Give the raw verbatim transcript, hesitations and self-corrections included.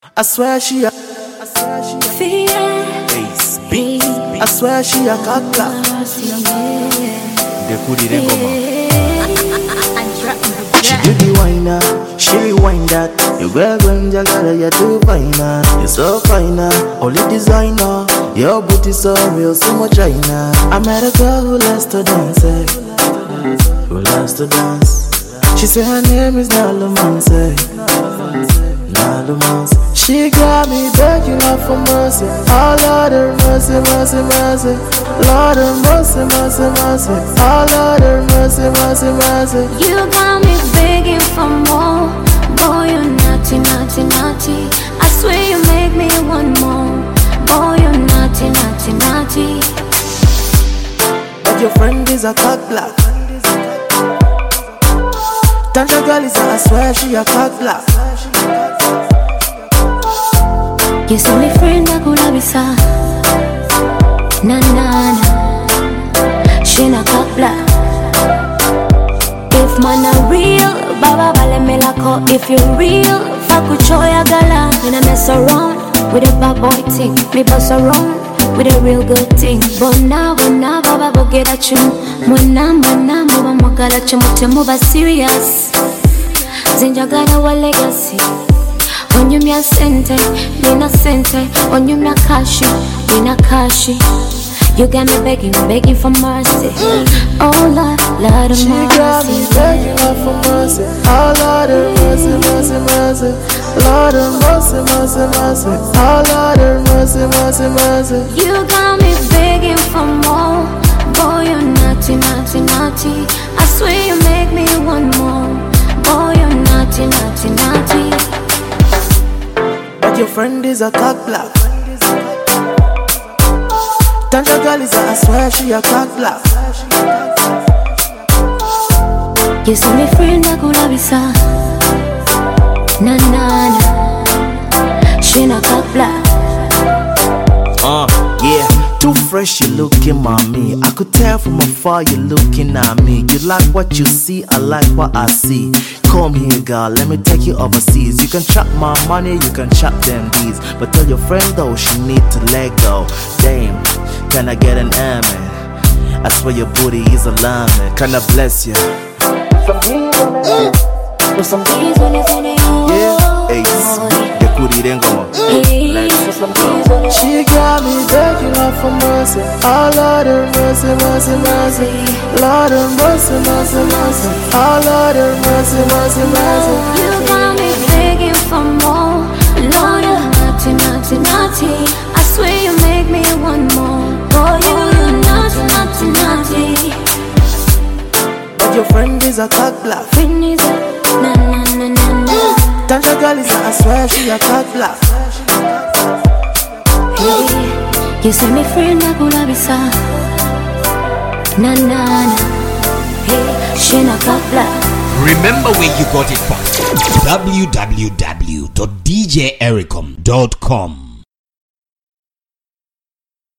I swear she a, I swear she a Ace B. I swear she a cockla. The kudi de goma. She do the whiner, she rewind that. You girl when jagara, you too finer. You so finer, only designer. Your booty so real, so much china. I met a girl who loves to dance, eh? Who loves to dance. She said her name is Nalumance, Nalumance. She got me begging her for mercy. Oh Lord have mercy, mercy, mercy. Lord have mercy, mercy, mercy. Oh Lord have mercy, mercy, mercy. You got me begging for more. Boy, you naughty, naughty, naughty. I swear you make me want more. Boy, you naughty, naughty, naughty. But your friend is a cock block. Tanja girl is a, I swear she a cock block. You saw me friend I could have bisa. Na na na. She na cock block. If man a real, baba bale me lako. If you real, faku choya gala. When I mess around with a bad boy thing, me bust around with a real good thing. But now, but now, baba go get at you. Mwana, mwana, mwa mwa at you. Mute mwa serious. Zinja gada wa legacy. When you me a sente, me na sente. When you me a kashi, me na kashi. You got me begging, begging for mercy. Oh Lord, Lord of mercy. She got me begging her for mercy. Oh Lord of mercy, mercy, mercy. Lord of mercy, mercy, mercy. Oh Lord of mercy, mercy, mercy. You got me begging for more. Boy, you naughty, naughty, naughty. I swear you make me want more. Boy, you naughty, naughty, naughty. But your friend is a cock block. Tanja girl is a, I swear she a cock block. You saw me friend I could have bisa. Na na na. She na cock block. Uh, yeah. Too fresh you looking, mommy. I could tell from afar you looking at me. You like what you see, I like what I see. Come here, girl, let me take you overseas. You can chop my money, you can chop them D's. But tell your friend though, she need to let go. Damn, can I get an amen? I swear your booty is alarming. Can I bless you? Some D's on it. With some D's on it. Yeah, Ace. The kudi dengo. She got me begging her for mercy. Oh Lord have mercy, mercy, mercy. Lord have mercy, mercy, mercy. Oh Lord have mercy, mercy, mercy. You got me begging for more. Lord have naughty, naughty, naughty. I swear you make me want more. Boy, you naughty, naughty, naughty. But your friend is a cock block. Friend is a na na na na na. Tanja girl is a, I swear she a cock block. Hey, you say me friend I could have bisa. Na na na. Hey, she na cock block. Remember where you got it from. w w w dot d j ericom dot com